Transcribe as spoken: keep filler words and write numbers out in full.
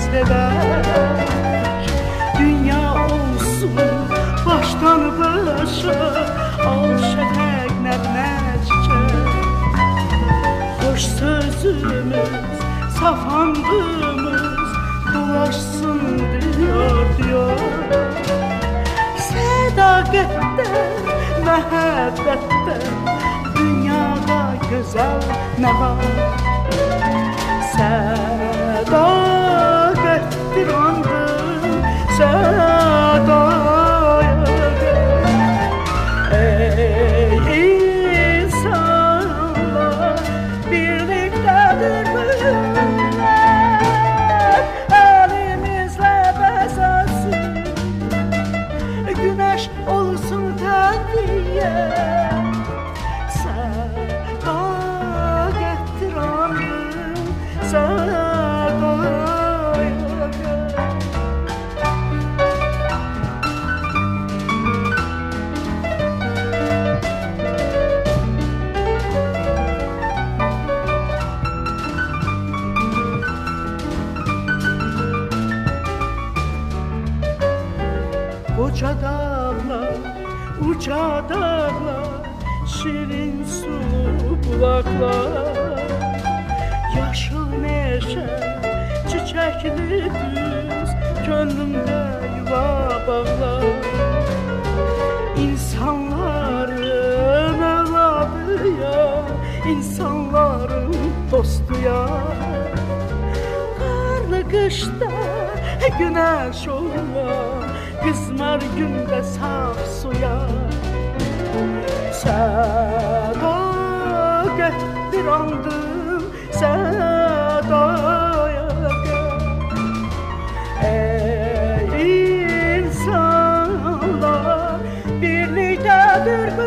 eder. Dünya olsun baştan başa, al şefek nəğmə çiçək. Hoş sözümüz, saf andımız dolaşsın diyar diyar. Sədaqətdə, məhəbbətdə dünyada gözəl nə var? Sədaqətdir andım, sədaya ey insanlar, birlikdədir millət, əlimizlə bəzəsin, günəş olsun təbliğ. Sədaqətdir andım, sədaya Uca dağlar, uca dağlar, şirin sulu bulaklar, yaşıl meşe, çiçekli düz, gönlümde yuva bağlar. İnsanların evladı ya, insanların dostu ya. Karlı kışta güneş olmaz, qızmar gündə saf suya. Sədaqətdir andım, sədaya ey insanlar, birlikdədir